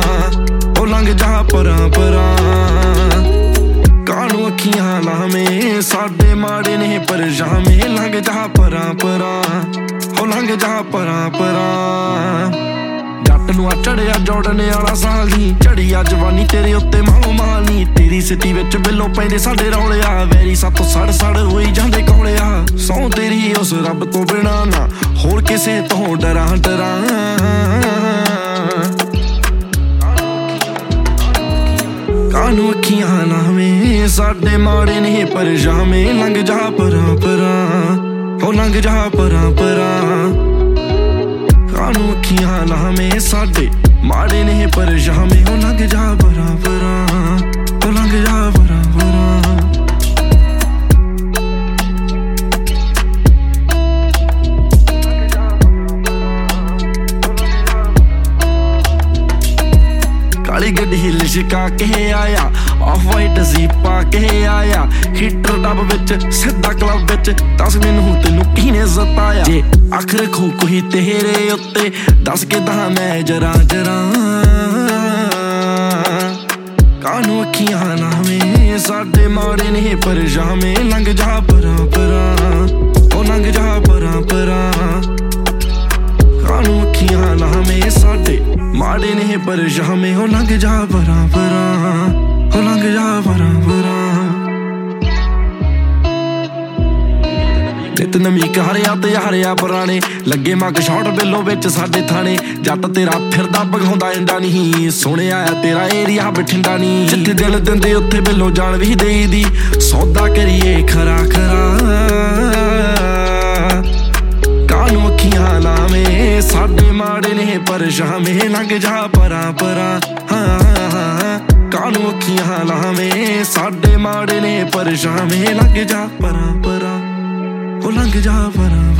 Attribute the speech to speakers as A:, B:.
A: ओ लंघ जा परां परां। कानू अखियां लावें साडे माड़े ने परछावें, लंघ जा परां परां, ओ लंघ जा परां परां। जट नूं चढ़िया जोड़ने वाला साल नी, झड़ी आ जवानी तेरे उत्ते माहो माल नी। तेरी सिटी विच बिल्लो पैंदे साडे रौलिया, वैरी सातों सड़ सड़ होई जांदे कौलिया। सौ तेरी उस रब तो बिना ना होर किसे तो डरां डरां। कानू अखियां लावें साडे माड़े ने परछावें, लंघ जा परां परां, ओ लंघ जा परां परां। कानू अखियां लावें साडे माड़े ने परछावें, ओ लंघ जा परां परां, ओ लंघ जा परां परां। काली गड्डी लिशका के आया, ऑफ वाइट जीपा के आया। हीटर डब विच सीधा क्लब विच, दस मैनू तेनू किने सताया। जे अख रखूं कोई तेरे उत्ते, दस के दा मैं जरा जरा। कानू अखियां लावें साडे माड़े ने परछावें, लंघ जा परां परां, ओ लंघ जा परां परां। कानू अखियां लावें साडे माड़े ने परछावें, ओ लंघ जा परां परां, ओ लंघ जा परां परां। नित नवीं हरिया ते हरिया पुराने, लगे मग शॉट बिल्लो विच साडे थाने। जट तेरा फिरदा भगाउंदा इंडा नहीं, सुणिया तेरा एरिया बठिंडा नहीं। जिथे दिल दिंदे उत्थे बिल्लो जान भी देई दी, सौदा करिए खरा खरा। कानू अखियां लावें साडे माड़े ने परछावें, लंघ जा परां परां। कानू अखियां लावें साडे माड़े ने परछावें, लंघ जा परां परां, ओ लंघ जा परां।